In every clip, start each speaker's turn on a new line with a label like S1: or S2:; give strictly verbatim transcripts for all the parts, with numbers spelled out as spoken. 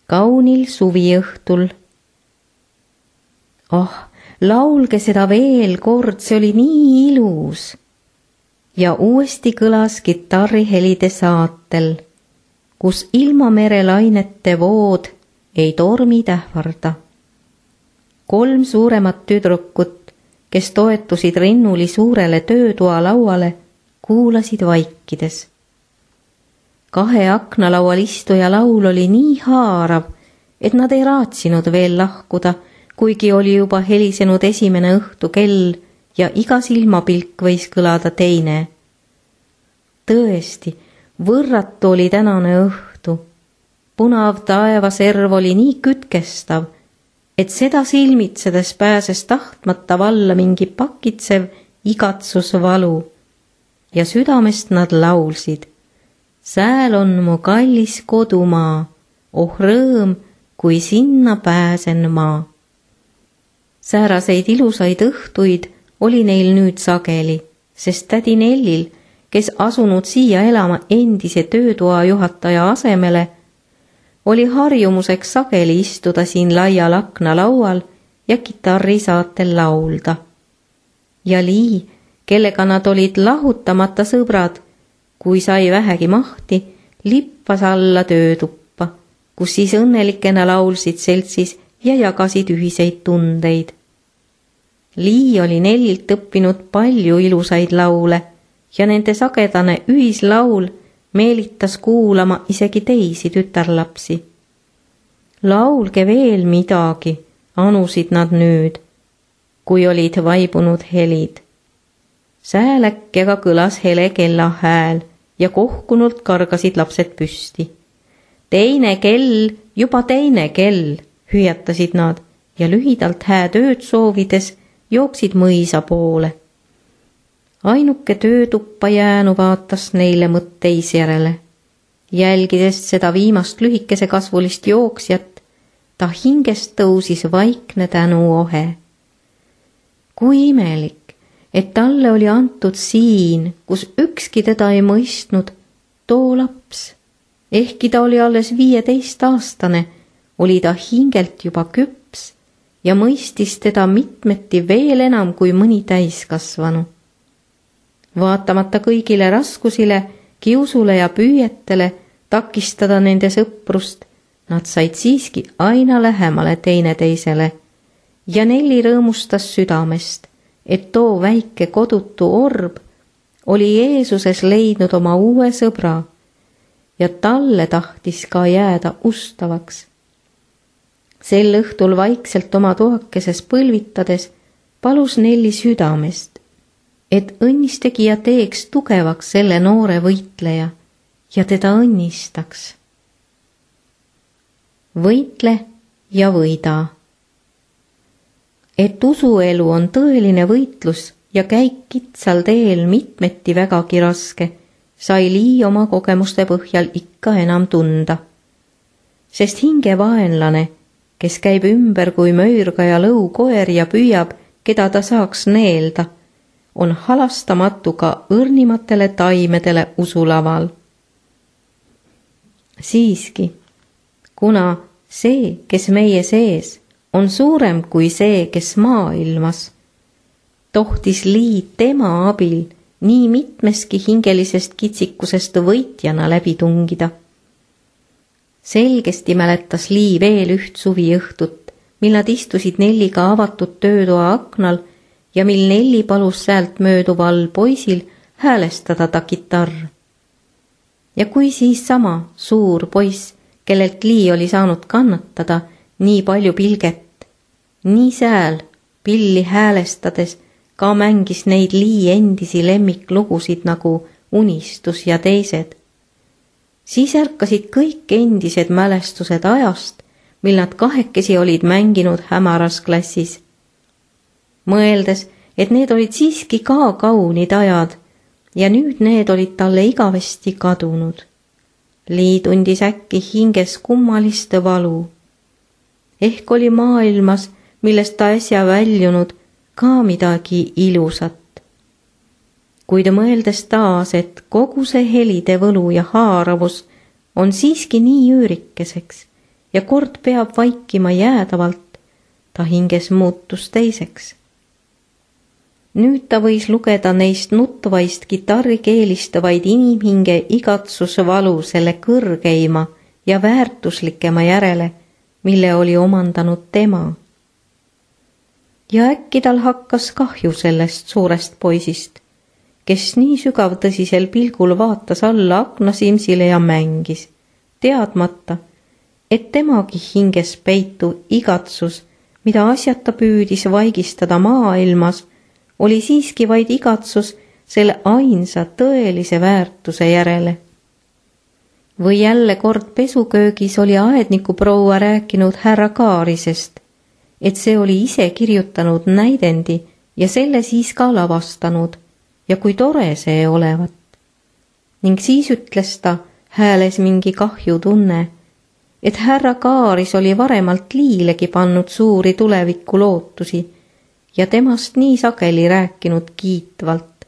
S1: kaunil suviõhtul. Oh, laulge seda veel kord, see oli nii ilus. Ja uuesti kõlas kitarrihelide saatel, kus ilma merelainete vood ei tormi tähvarda. Kolm suuremat tüdrukut, kes toetusid rinnuli suurele töötoa lauale, kuulasid vaikides. Kahe aknalaual istuja laul oli nii haarav, et nad ei raatsinud veel lahkuda, kuigi oli juba helisenud esimene õhtu kell ja iga silmapilk võis kõlada teine. Tõesti, võrratu oli tänane õhtu. Punav taevaserv oli nii kütkestav, et seda silmitsedes pääses tahtmata valla mingi pakitsev igatsusvalu ja südamest nad laulsid. Sääl on mu kallis kodumaa, oh rõõm, kui sinna pääsen ma. Sääraseid ilusaid õhtuid oli neil nüüd sageli, sest tädi Nellil, kes asunud siia elama endise töötoa juhataja asemele, oli harjumuseks sageli istuda siin laial aknalaual ja kitarri saatel laulda. Ja Lii, kellega nad olid lahutamata sõbrad, kui sai vähegi mahti, lippas alla töötuppa, kus siis õnnelikena laulsid seltsis ja jagasid ühiseid tundeid. Lii oli Nellilt õppinud palju ilusaid laule ja nende sagedane ühislaul meelitas kuulama isegi teisi tütarlapsi. Laulge veel midagi, anusid nad nüüd, kui olid vaibunud helid. Sääläkkega kõlas hele kella hääl ja kohkunult kargasid lapsed püsti. Teine kell, juba teine kell, hüüatasid nad ja lühidalt hääd ööd soovides jooksid mõisa poole. Ainuke töötuppa jäänu vaatas neile mõtteis järele. Jälgides seda viimast lühikese kasvulist jooksjat, ta hingest tõusis vaikne tänuohe. Kui imelik, et talle oli antud siin, kus ükski teda ei mõistnud, too laps. Ehkki ta oli alles viieteist aastane, oli ta hingelt juba küps ja mõistis teda mitmeti veel enam kui mõni täiskasvanu. Vaatamata kõigile raskusile, kiusule ja püüetele takistada nende sõprust, nad said siiski aina lähemale teineteisele ja Nelli rõõmustas südamest, et too väike kodutu orb oli Jeesuses leidnud oma uue sõbra ja talle tahtis ka jääda ustavaks. Sel õhtul vaikselt oma toakeses põlvitades palus Nelli südamest, et õnnistegija teeks tugevaks selle noore võitleja ja teda õnnistaks. Võitle ja võida. Et usuelu on tõeline võitlus ja käik kitsal teel mitmeti vägagi raske, sai Lii oma kogemuste põhjal ikka enam tunda. Sest hingevaenlane, kes käib ümber kui möürgaja lõukoer ja püüab, keda ta saaks neelda, on halastamatu ka õrnimatele taimedele usulaval. Siiski, kuna see, kes meie sees, on suurem kui see, kes maailmas, tohtis Lii tema abil nii mitmeski hingelisest kitsikusest võitjana läbi tungida. Selgesti mäletas Lii veel üht suviõhtut, mil nad istusid Nelliga avatud töötoa aknal ja mil Nelli palus säält mööduval poisil häälestada ta kitarr. Ja kui siis sama suur poiss, kellelt Lii oli saanud kannatada nii palju pilget, nii sääl pilli häälestades ka mängis neid Lii endisi lemmiklugusid nagu Unistus ja teised, siis ärkasid kõik endised mälestused ajast, mil nad kahekesi olid mänginud hämaras klassis. Mõeldes, et need olid siiski ka kaunid ajad ja nüüd need olid talle igavesti kadunud. Lii tundis äkki hinges kummalist valu. Ehk oli maailmas, millest ta äsja väljunud, ka midagi ilusat. Kuid mõeldes taas, et kogu see helide võlu ja haaravus on siiski nii üürikeseks ja kord peab vaikima jäädavalt, ta hinges muutus teiseks. Nüüd ta võis lugeda neist nutvaist kitarri keelistavaid inimhinge igatsusvalu selle kõrgeima ja väärtuslikema järele, mille oli omandanud tema. Ja äkki tal hakkas kahju sellest suurest poisist, kes nii sügavtõsisel pilgul vaatas alla aknasimsile ja mängis, teadmata, et temagi hinges peitu igatsus, mida asjata püüdis vaigistada maailmas, oli siiski vaid igatsus selle ainsa tõelise väärtuse järele. Või jälle kord pesuköögis oli aednikuproua rääkinud härra Kaarisest, et see oli ise kirjutanud näidendi ja selle siis ka lavastanud ja kui tore see olevat. Ning siis ütles ta hääles mingi kahjutunne, et härra Kaaris oli varemalt Liilegi pannud suuri tuleviku lootusi ja temast nii sageli rääkinud kiitvalt.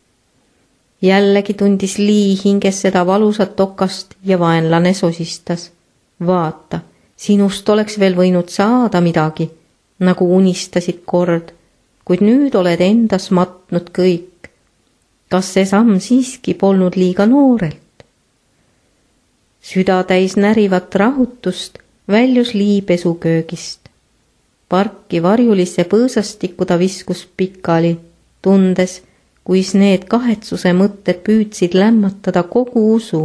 S1: Jällegi tundis Lii hinges seda valusat okast ja vaenlane sosistas. Vaata, sinust oleks veel võinud saada midagi, nagu unistasid kord, kuid nüüd oled endas matnud kõik. Kas see samm siiski polnud liiga noorelt? Süda täis närivat rahutust väljus Lii pesuköögist. Parki varjulisse põõsastikku ta viskus pikali, tundes, kuis need kahetsuse mõtted püüdsid lämmatada kogu usu.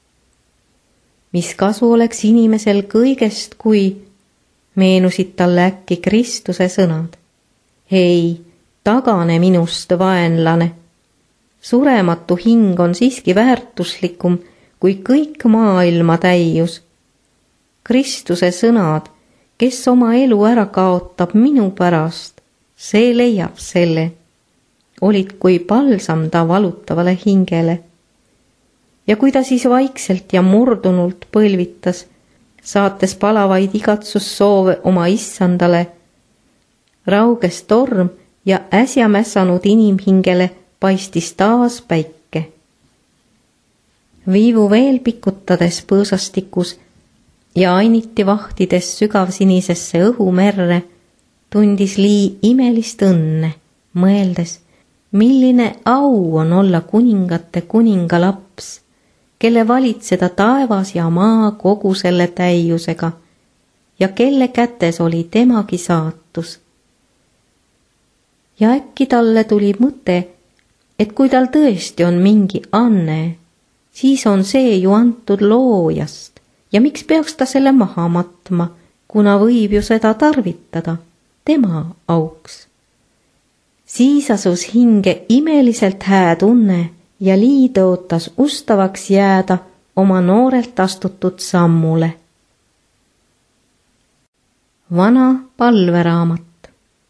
S1: Mis kasu oleks inimesel kõigest, kui meenusid talle äkki Kristuse sõnad. Hei, tagane minust, vaenlane. Surematu hing on siiski väärtuslikum kui kõik maailma täius. Kristuse sõnad, kes oma elu ära kaotab minu pärast, see leiab selle, olid kui palsam ta valutavale hingele. Ja kui ta siis vaikselt ja murdunult põlvitas, saates palavaid igatsussoove oma issandale, rauges torm ja äsja mässanud inimhingele paistis taas päike. Viivu veel pikutades põõsastikus ja ainiti vahtides sügavsinisesse õhumerre, tundis Lii imelist õnne, mõeldes, milline au on olla kuningate kuninga laps, kelle valitseda taevas ja maa kogu selle täiusega ja kelle kätes oli temagi saatus. Ja äkki talle tuli mõte, et kui tal tõesti on mingi anne, siis on see ju antud loojast. Ja miks peaks ta selle maha matma, kuna võib ju seda tarvitada, tema auks. Siis asus hinge imeliselt hää tunne ja Lii tõotas ustavaks jääda oma noorelt astutud sammule. Vana palveraamat.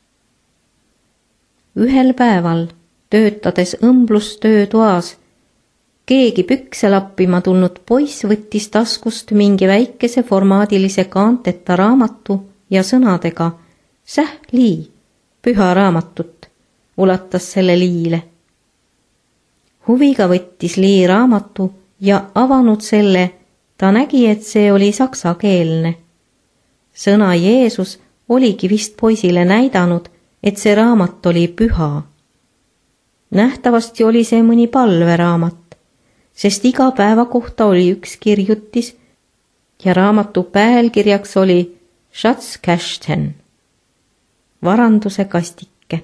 S1: Ühel päeval, töötades õmblustöötoas, keegi pükse lappima tulnud poiss võttis taskust mingi väikese formaadilise kaanteta raamatu ja sõnadega "Säh, Lii, püha raamatut", ulatas selle Liile. Huviga võttis Lii raamatu ja avanud selle, ta nägi, et see oli saksakeelne. Sõna Jeesus oligi vist poisile näidanud, et see raamat oli püha. Nähtavasti oli see mõni palveraamat, sest iga päeva kohta oli üks kirjutis ja raamatu pealkirjaks oli Schatzkästen, varanduse kastike.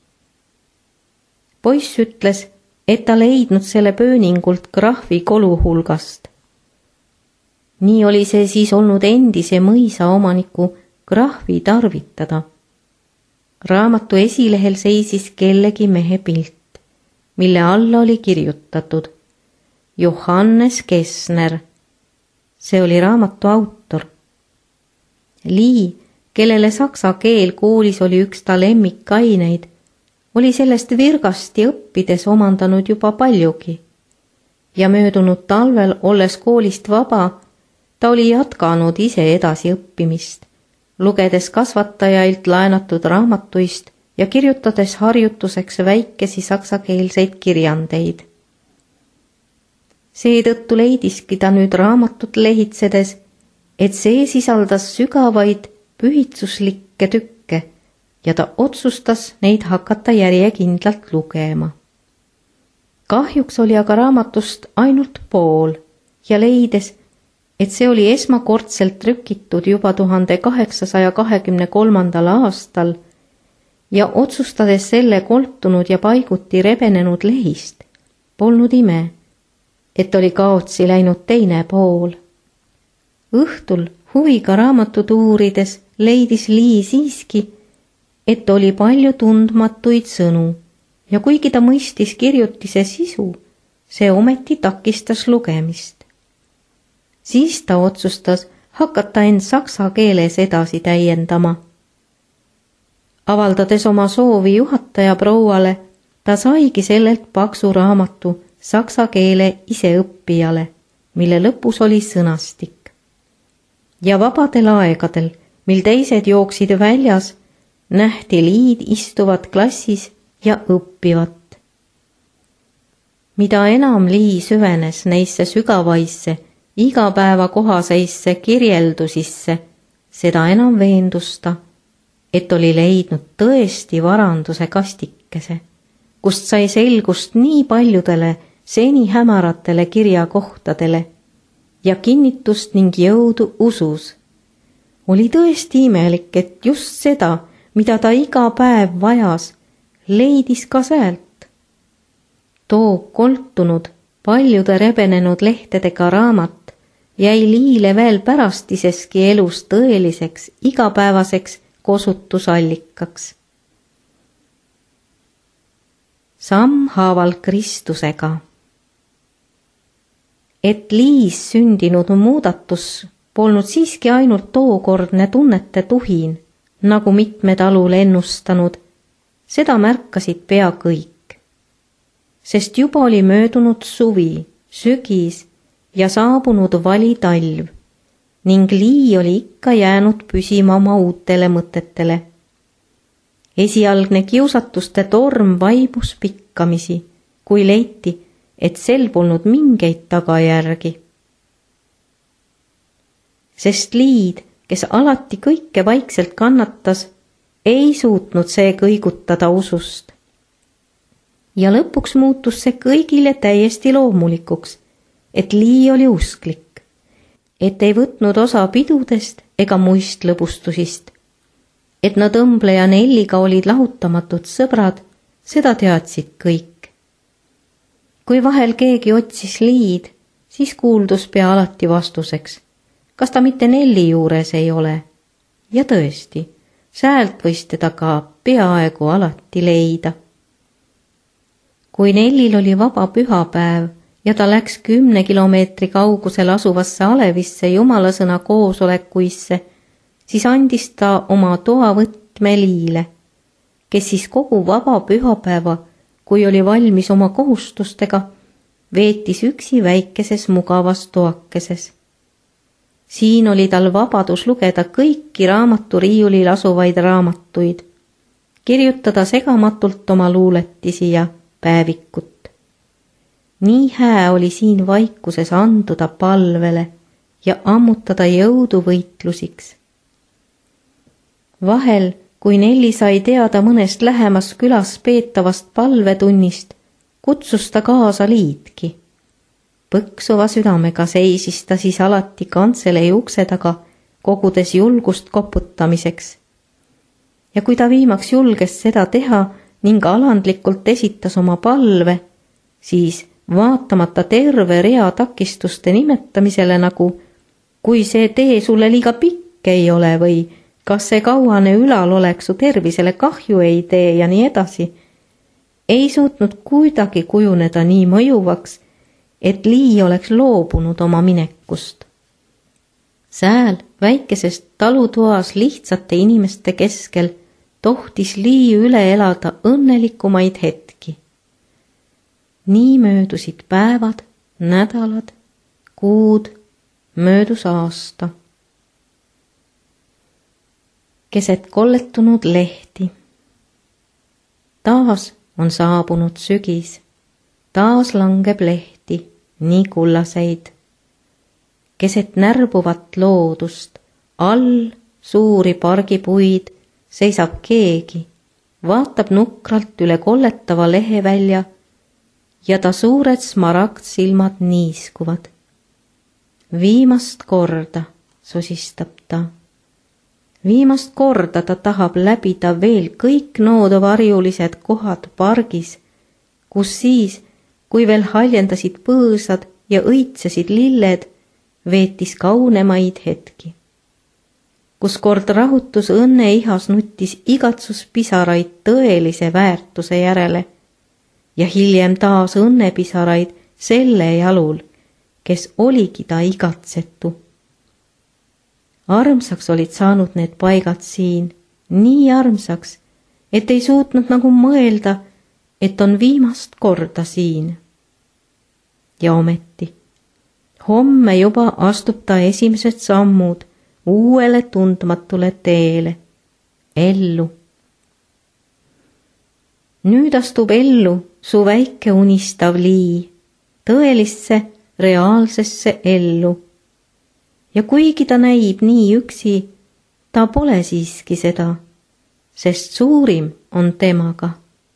S1: Poiss ütles, et ta leidnud selle pööningult krahvi kolu hulgast. Nii oli see siis olnud endise mõisa omaniku krahvi tarvitada. Raamatu esilehel seisis kellegi mehe pilt, mille alla oli kirjutatud Johannes Kessner. See oli raamatu autor. Lii, kellele saksa keel koolis oli üks ta lemmikaineid, oli sellest virgasti õppides omandanud juba paljugi. Ja möödunud talvel, olles koolist vaba, ta oli jatkanud ise edasi õppimist, lugedes kasvatajailt laenatud raamatuist ja kirjutades harjutuseks väikesi saksakeelseid kirjandeid. Seetõttu leidiski ta nüüd raamatut lehitsedes, et see sisaldas sügavaid pühitsuslikke tükke ja ta otsustas neid hakata järjekindlalt lugema. Kahjuks oli aga raamatust ainult pool ja leides, et see oli esmakordselt trükitud juba tuhande kaheksasaja kahekümne kolmandal aastal ja otsustades selle koltunud ja paiguti rebenenud lehist, polnud ime, et oli kaotsi läinud teine pool. Õhtul huviga raamatut uurides leidis Lee siiski, et oli palju tundmatuid sõnu ja kuigi ta mõistis kirjutise sisu, see ometi takistas lugemist. Siis ta otsustas hakata end saksa keeles edasi täiendama. Avaldades oma soovi juhataja prouale, ta saigi sellelt paksu raamatu saksa keele iseõppijale, mille lõpus oli sõnastik. Ja vabadel aegadel, mil teised jooksid väljas, nähti Liid istuvat klassis ja õppivat. Mida enam Lii süvenes neisse sügavaisse, igapäevakohaseisse kirjeldusisse, seda enam veendusta, et oli leidnud tõesti varanduse kastikese, kust sai selgust nii paljudele seni hämaratele kirjakohtadele ja kinnitust ning jõudu usus. Oli tõesti imelik, et just seda, mida ta iga päev vajas, leidis ka säält. Too koltunud, paljude rebenenud lehtedega raamat jäi Liile veel pärastiseski elus tõeliseks igapäevaseks kosutusallikaks. Sammhaaval Kristusega. Et Liis sündinud muudatus polnud siiski ainult tookordne tunnete tuhin, nagu mitmed alul ennustanud, seda märkasid pea kõik. Sest juba oli möödunud suvi, sügis ja saabunud vali talv ning Lii oli ikka jäänud püsima oma uutele mõtetele. Esialgne kiusatuste torm vaibus pikkamisi, kui leiti, et sel polnud mingeid tagajärgi. Sest Liid, kes alati kõike vaikselt kannatas, ei suutnud see kõigutada usust. Ja lõpuks muutus see kõigile täiesti loomulikuks, et Lii oli usklik, et ei võtnud osa pidudest ega muist lõbustusist, et nad Õmble ja Nelliga olid lahutamatud sõbrad, seda teadsid kõik. Kui vahel keegi otsis Liid, siis kuuldus pea alati vastuseks, kas ta mitte Nelli juures ei ole. Ja tõesti, säält võis teda ka peaaegu alati leida. Kui Nellil oli vaba pühapäev ja ta läks kümne kilomeetri kaugusel asuvasse Alevisse jumalasõna koosolekuisse, siis andis ta oma toavõtme Liile, kes siis kogu vaba pühapäeva, kui oli valmis oma kohustustega, veetis üksi väikeses mugavas toakeses. Siin oli tal vabadus lugeda kõiki raamaturiiulil asuvaid raamatuid, kirjutada segamatult oma luuletisi ja päevikut. Nii hää oli siin vaikuses anduda palvele ja ammutada jõudu võitlusiks. Vahel, kui Nelli sai teada mõnest lähemas külas peetavast palvetunnist, kutsus ta kaasa Liidki. Põksuva südamega seisis ta siis alati kantsele ukse taga, kogudes julgust koputamiseks. Ja kui ta viimaks julges seda teha ning alandlikult esitas oma palve, siis vaatamata terve rea takistuste nimetamisele nagu kui see tee sulle liiga pikk ei ole või kas see kauane ülal oleks su tervisele kahju ei tee ja nii edasi, ei suutnud kuidagi kujuneda nii mõjuvaks, et Lii oleks loobunud oma minekust. Sääl väikesest talutoas lihtsate inimeste keskel tohtis Lii üle elada õnnelikumaid hetki. Nii möödusid päevad, nädalad, kuud, möödus aasta. Keset kolletunud lehti. Taas on saabunud sügis, taas langeb lehti, nii kullaseid. keset närbuvat loodust, all suuri pargipuid seisab keegi, vaatab nukralt üle kolletava lehevälja ja ta suured smaragdsilmad niiskuvad. Viimast korda, sosistab ta. Viimast korda ta tahab läbida veel kõik noodovarjulised kohad pargis, kus siis, kui veel haljendasid põõsad ja õitsesid lilled, veetis kaunemaid hetki. Kus kord rahutus õnne ihas nuttis igatsus pisaraid tõelise väärtuse järele ja hiljem taas õnnepisaraid selle jalul, kes oligi ta igatsetu. Armsaks olid saanud need paigad siin, nii armsaks, et ei suutnud nagu mõelda, et on viimast korda siin. Ja ometi, homme juba astub ta esimesed sammud uuele tundmatule teele, ellu. Nüüd astub ellu su väike unistav lii, tõelisse, reaalsesse ellu. Ja kuigi ta näib nii üksi, ta pole siiski seda, sest suurim on temaga.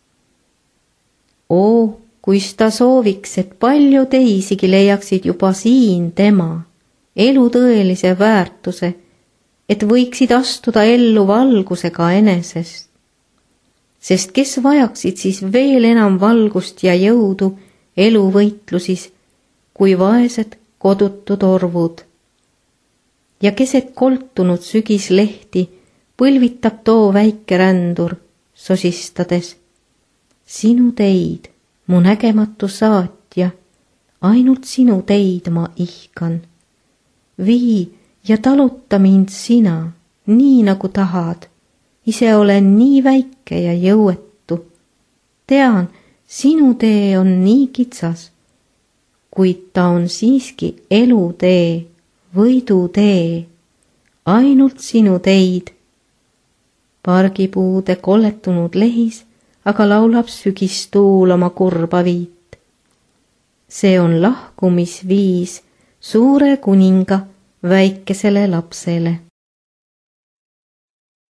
S1: Oo, kuis ta sooviks, et palju teisigi leiaksid juba siin tema, elu tõelise väärtuse, et võiksid astuda ellu valgusega enesest. Sest kes vajaksid siis veel enam valgust ja jõudu eluvõitlusis, kui vaesed kodutud orvud. Ja keset koltunud sügislehti põlvitab too väike rändur, sosistades. Sinu teid, mu nägematu saatja, ainult sinu teid ma ihkan. Vii ja taluta mind sina, nii nagu tahad. Ise olen nii väike ja jõuetu. Tean, sinu tee on nii kitsas, kuid ta on siiski elutee, võidutee, ainult sinu teid. Pargipuude kolletunud lehis aga laulab sügistuul oma kurba viit. See on lahkumisviis suure kuninga väikesele lapsele.